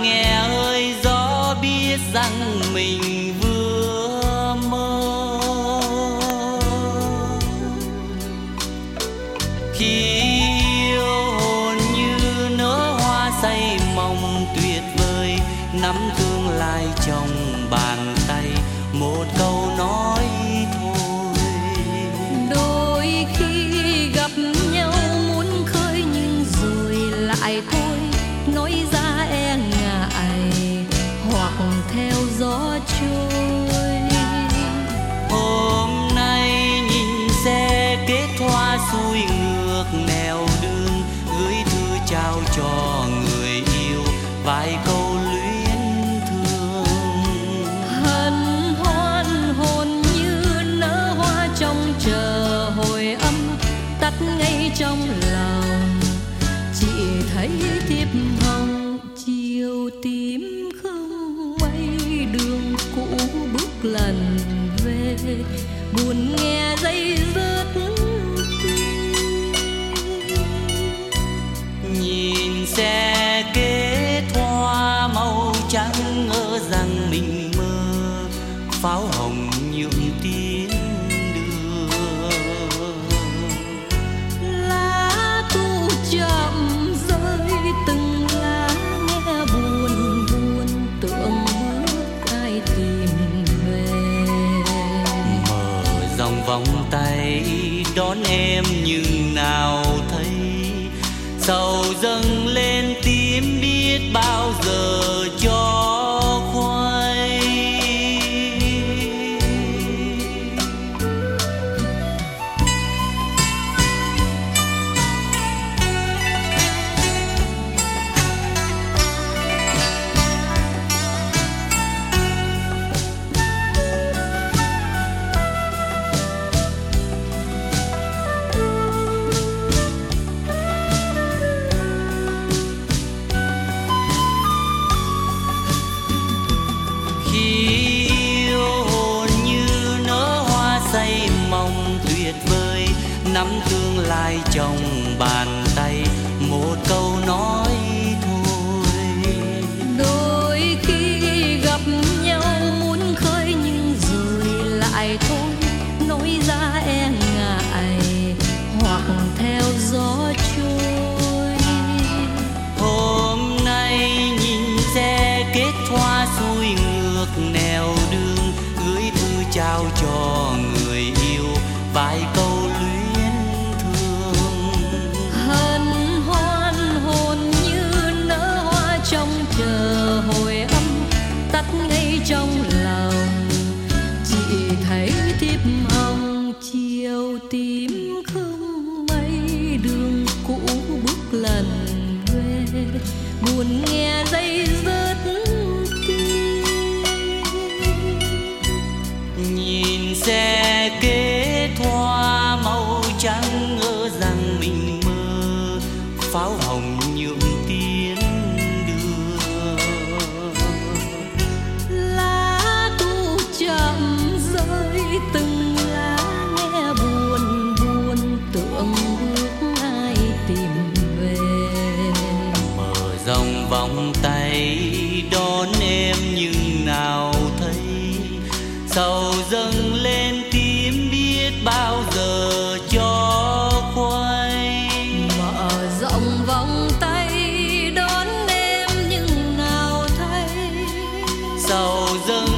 nghe ơi gió biết rằng mình vừa mơ. Khi yêu hồn như nở hoa say mộng tuyệt vời, nắm tương lai trong bàn tay, một câu nói thôi. Đôi khi gặp nhau muốn khơi nhưng rồi lại thôi, nói ra e ngại hoặc theo gió trôi. Hôm nay nhìn xe kết hoa xuôi ngược nẻo đường, gửi thư trao cho người yêu vài câu luyến thương. Hân hoan hồn như nở hoa trong chờ hồi âm, tắt ngay trong lòng. Chỉ thấy thiệp hồng chiều tím không mây, đường cũ bước lần về, buồn nghe dây dứt tim. Nhìn xe kết hoa màu trắng, ngỡ rằng mình mơ pháo hồng nhuộm tiến đường. Lá thu chậm rơi từng lá, nghe buồn buồn tưởng bước ai tìm về. Mở dòng vòng tay đón em nhưng nào thấy, sầu dâng lên tím biết bao giờ cho khuây. Khi yêu hồn như nở hoa say mộng tuyệt vời, nắm tương lai trong bàn tay, một câu nói thôi. Đôi khi gặp nhau muốn khơi nhưng rồi lại thôi, nói ra e ngại hoặc theo gió trôi. Hôm nay nhìn xe kết hoa xuôi ngược nẻo đường, gửi thư trao cho người yêu vài câu luyến thương. Hân hoan hồn như nở hoa trong chờ hồi âm, tắt ngay trong lòng. Chỉ thấy thiệp hồng chiều tím không mây, đường cũ bước lần về, buồn nghe dây dứt tim. Nhìn xe kết hoa màu trắng, ngỡ rằng mình mơ pháo hồng nhuộm tiến đường. Lá thu chậm rơi từng lá, nghe buồn buồn tưởng bước ai tìm về. Mở dòng vòng tay đón em nhưng nào thấy, sầu dâng lên tím biết bao giờ cho khuây. Mở rộng vòng tay đón em nhưng nào thấy, Sầu dâng